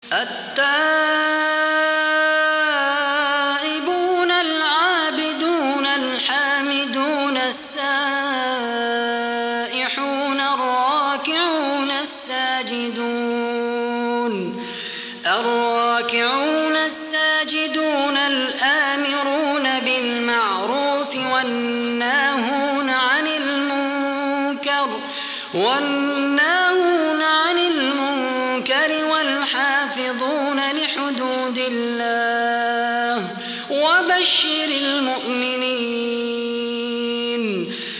التائبون العابدون الحامدون السائحون الراكعون الساجدون الآمرون بالمعروف والناهون عن المنكر والحافظون لحدود الله وبشر المؤمنين.